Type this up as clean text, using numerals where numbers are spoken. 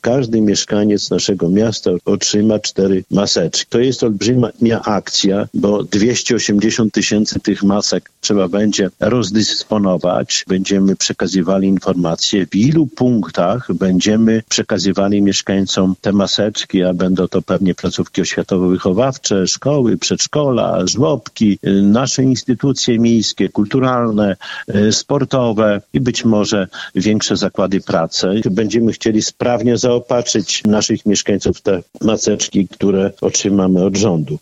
każdy mieszkaniec naszego miasta otrzyma 4 maseczki. To jest olbrzymia akcja, bo 280 000 tych masek trzeba będzie rozdysponować. Będziemy przekazywali informacje, w ilu punktach będziemy przekazywali mieszkańcom te maseczki, a będą to pewnie placówki oświatowo-wychowawcze, szkoły, przedszkola, żłobki, nasze instytucje miejskie, kulturalne, sportowe i być może większe zakłady pracy. Będziemy chcieli sprawnie zaopatrzyć naszych mieszkańców w te maseczki, które otrzymamy od rządu.